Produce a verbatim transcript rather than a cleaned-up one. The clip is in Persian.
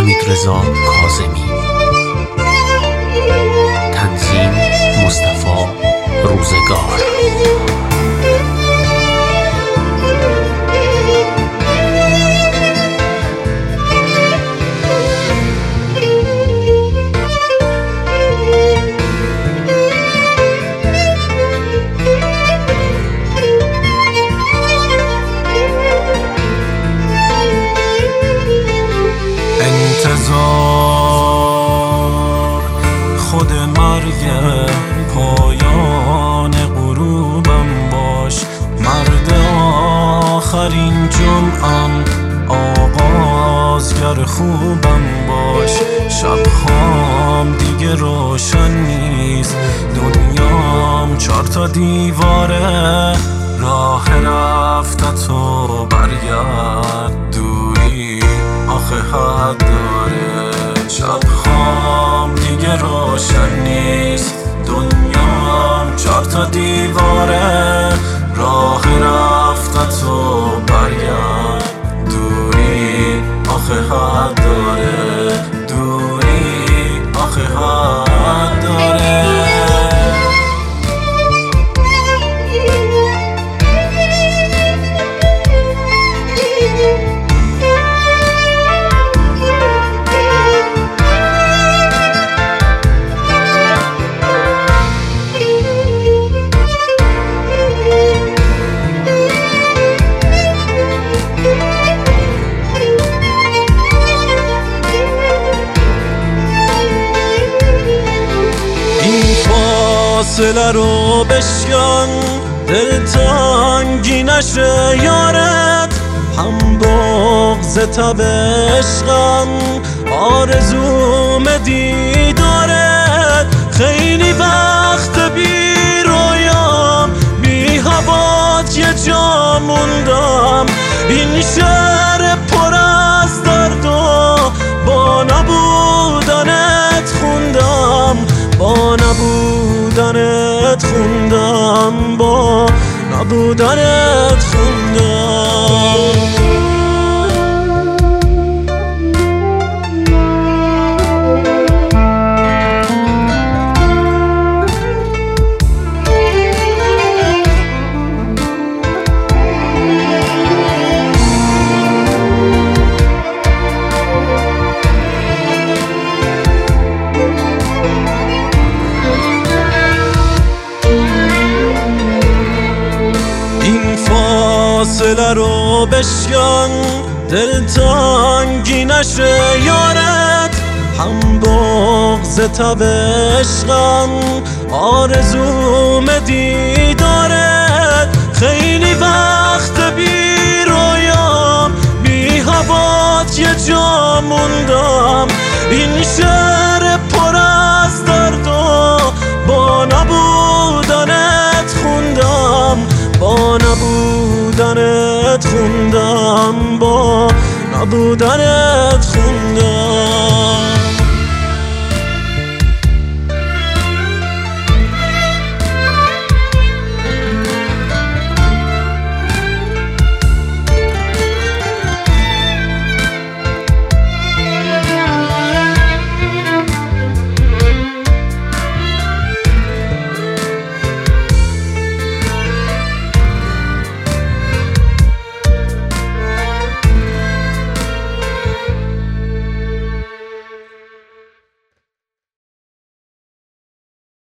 حمیدرضا کاظمی. تنظیم مصطفی روزگار. انتظار خود مرگ پایان غروبم باش، مرد آخرین جمعم آغازگر خوبم باش. شب خام دیگه روشن نیست، دنیام چار تا دیواره، راه رفتت و برگرد دوری آخه حد داره. شب خام دیگه روشن نیست، دنیام چار تا دیواره، راه رفتت و برگرد دوری آخه حد داره، دوری آخه حد داره. فاصله رو بشکن، دلتنگی نشه یارت، هم بغض تب عشقم آرزوم دیدارت. خیلی وقت بی رویام، بی هوات یه جا موندم، این شهر پر از درد و با نبودنت خوندم، با نبودنت خوندم، با نبودنت خوندم. فاصله رو بشکن، دلتنگی نشه یارت، هم بغض تب عشقم آرزوم دیدارت. خیلی وقت بی رویام، بی هوات یه جا موندم، این شهر پر از درد و با نبودنت خوندم، با نبودنت خوندم، با نبودنت خوندم.